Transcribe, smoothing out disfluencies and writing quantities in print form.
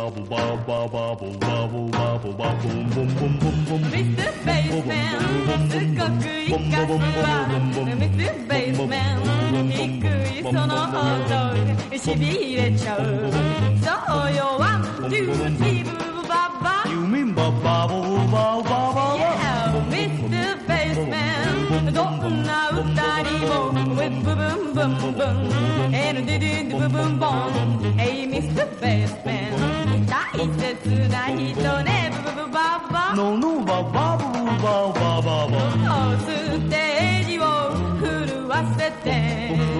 すっごくいかすわ Mr. Bassman 低いその音しびれちゃうそうよ One, two, three, ba-ba You mean ba-ba-ba-ba-ba-ba Yeah, Mr. Bassman どんな歌にも With boom boom boom And do do do boom boom Hey Mr. Bassman 大切な人ね Ba-ba-ba No, no, ba-ba-ba-ba-ba-ba-ba ステージを震わせて